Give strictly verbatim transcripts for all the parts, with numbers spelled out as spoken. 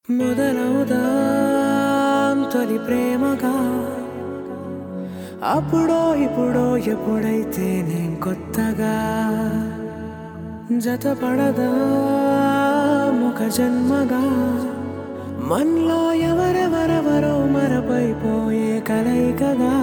మొదలవుదాం తొలి ప్రేమగా అప్పుడో ఇప్పుడో ఎప్పుడైతే నేను కొత్తగా జతపడదా ముఖ జన్మగా మనలో ఎవరెవరెవరో మరపైపోయే కలయికగా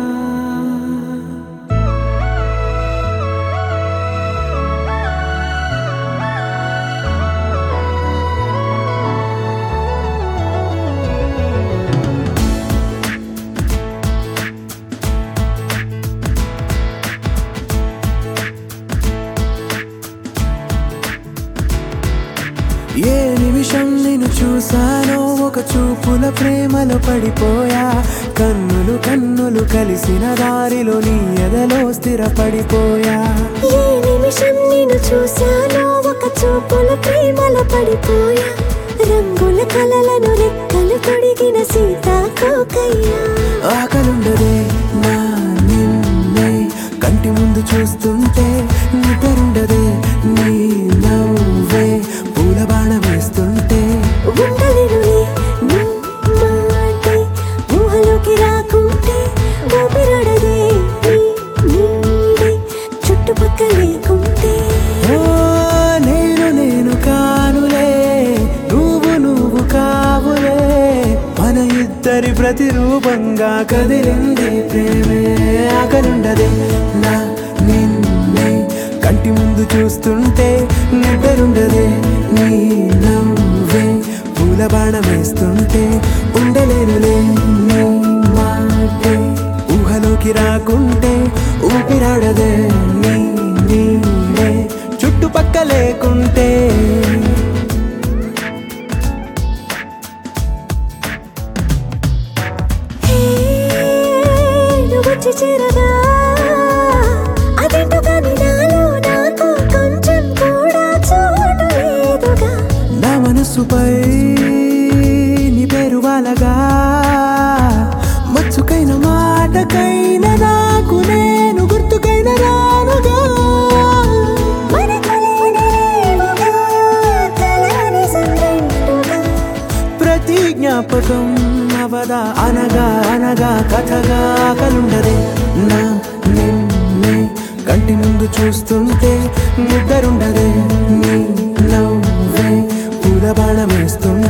ఏ నిమిషం నిన్ను చూసానో ఒక చూపుల ప్రేమలో పడిపోయా కన్నులు కన్నులు కలిసిన దారిలో నీ ఎదలో స్థిరపడిపోయా ఏ నిమిషం నిన్ను చూసానో ఒక చూపుల ప్రేమలో పడిపోయా రంగుల కలలను రెక్కలు తొడిగిన సీతాకోకయ్యా ఆకలుండదే నా నిన్నే కంటి ముందు చూస్తుంటే నిద్రుండదే నీ నవ్వే పూల బాణ వేస్తుంటే ఉండలేనులే నీ మాటే ఊహలోకి రాకుంటే ఊపిరాడదే నీ నీడే చుట్టుపక్కల లేకుంటే ఓ నేను నేను కానులే నువ్వు నువ్వు కావులే మన ఇద్దరి ప్రతిరూపంగా కదిలింది ప్రేమే ఆకలుండదే నా నిన్నే కంటి ముందు చూస్తుంటే నిద్రుండదే నీ నవ్వే పూల బాణం వేస్తుంటే ఉండలేనులే నీ మాటే ఊహలోకి రాకుంటే ఊపిరాడదే నీ నీడే చుట్టుపక్క లేకుంటే హే నువ్వు వచ్చి చేరగా అదేంటో కానీ నాలో నాకు కొంచెం కూడా చోటు లేదుగా నా మనసుపై నీ పేరు వాలగా మచ్చుకైన మాటకైన నాకు నేను గుర్తుకైన రానుగా మనకులేనిరేవుగా కలని సంగంటుగా ప్రతి జ్ఞాపకం అవదా అనగా అనగా కథగా కలుండదే నా నిన్నే కంటి ముందు చూస్తుంటే నిద్రుండదే నీ నవ్వే పూల బాణం వేస్తుంటే